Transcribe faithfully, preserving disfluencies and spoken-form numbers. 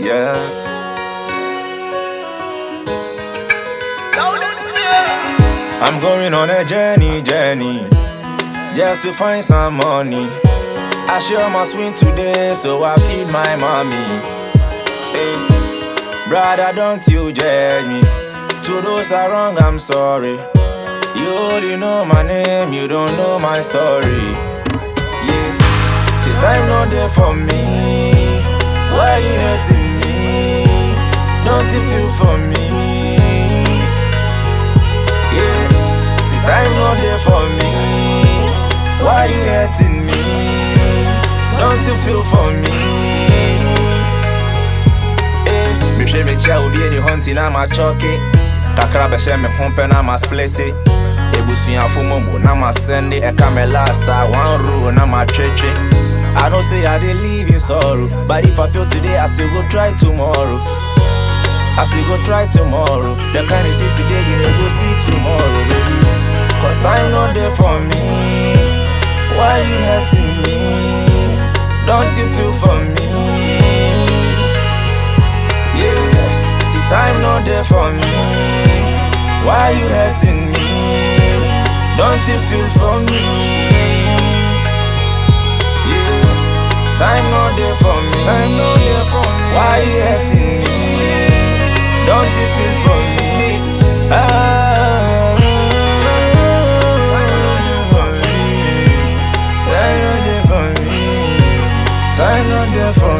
Yeah. I'm going on a journey, journey, just to find some money. I share my swing today, so I feed my mommy. Hey, brother, don't you judge me. To those are wrong, I'm sorry. You only know my name, you don't know my story. Yeah, the time not there for me. Why you hurting me? Don't you feel for me? Yeah, the time not there for me. Why you hurting me? Don't you feel for me? Eh, me play me chair will be any hunting, I'm a chucky. Kakra be share me pump and I'm a split it. Ebusi and fumomo, na ma send it. Eka me last star, one rule, na ma treche. I don't say I didn't live in sorrow, but if I feel today, I still go try tomorrow. I still go try tomorrow. The kind you see today, you never go see tomorrow, baby. Cause time not there for me. Why you hurting me? Don't you feel for me? Yeah, see time not there for me. Why you hurting me? Don't you feel for me? Yeah, time not there for me. Time not there for me. Why you hurting me? Don't you feel for me? Ah, time not there for me. Time not there for me. Time not there for me.